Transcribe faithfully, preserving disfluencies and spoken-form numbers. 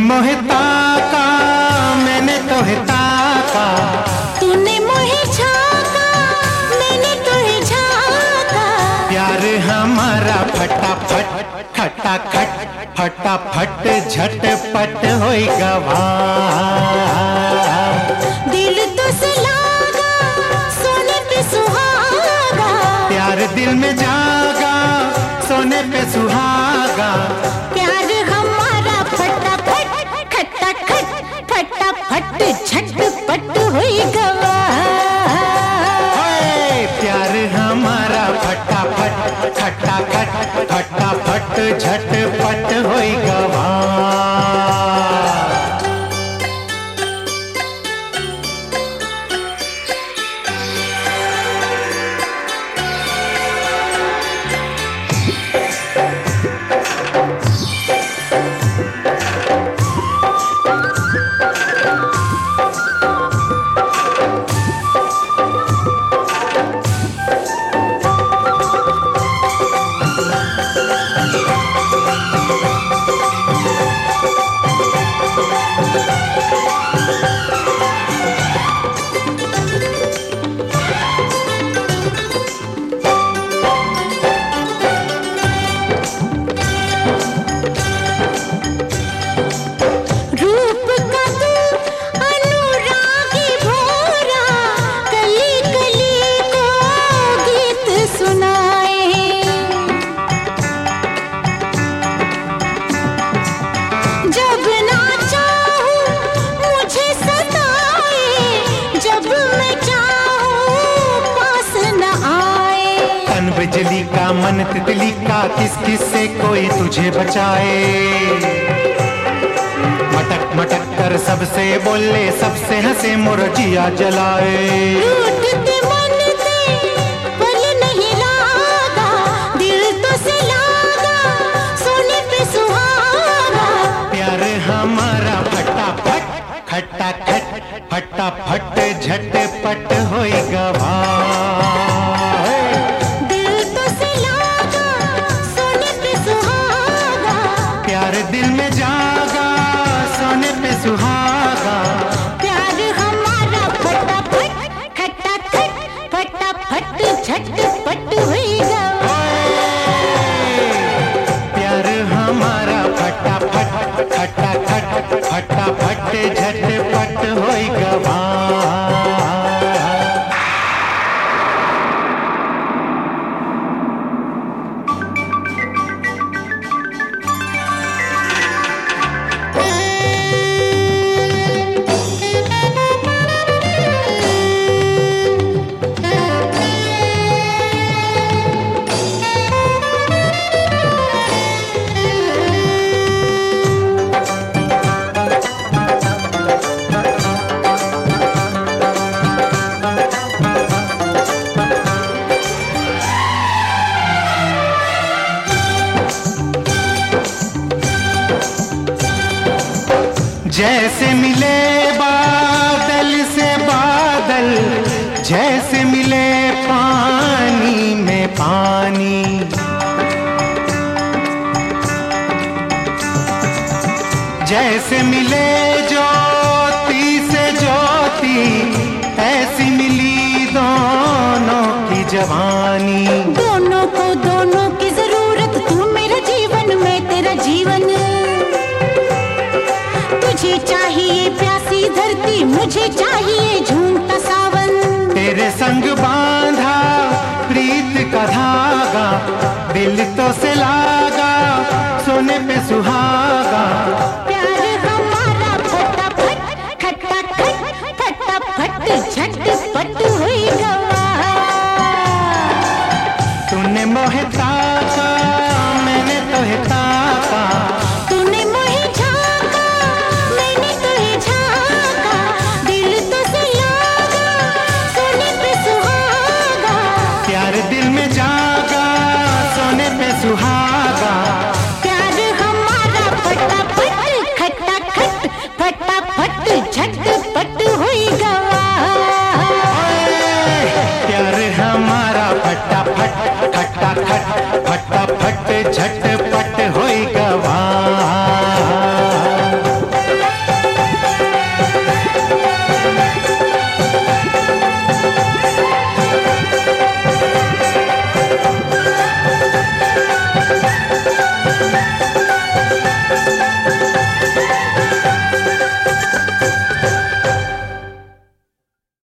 मोहे ताका, मैंने तोहे ताका, तूने मोहे झांका, मैंने तोहे झांका। प्यार हमारा फटाफट खटाखट फटाफट झटपट होई गवा। दिल तो से लागा, सोने पे सुहागा, प्यार दिल में जागा, सोने पे सुहागा। प्यार हमारा फटाफट खटाखट फटाफट झटपट होई गवा। प्यार हमारा फटाफट खटाखट फटाफट झटपट होई गवा। बिजली का मन तितली का, किस किस से कोई तुझे बचाए। मटक मटक कर सबसे बोले, सबसे हंसे मुरझिया जलाए। टूटते मन से पल नहीं लागा, दिल तो से लागा, सोने पे सुहागा। प्यार हमारा फटाफट खटाखट फटाफट झटपट होई गवा। प्यार दिल में जागा, सोने पे सुहागा। प्यार हमारा फटाफट खटाखट फटाफट झटपट होई गवा। प्यार हमारा फटाफट खटाखट फटाफट झटपट होई गवा। जैसे मिले बादल से बादल, जैसे मिले पानी में पानी, जैसे मिले ज्योति से ज्योति, ऐसी मिली दोनों की जवानी। दोनों को दोनों की जरूरत, तू मेरा जीवन मैं तेरा जीवन। तुझे चाहिए प्यासी धरती, मुझे चाहिए झूमता सावन। तेरे संग बांधा प्रीत का धागा, दिल तो से लागा, सोने पे सुहागा।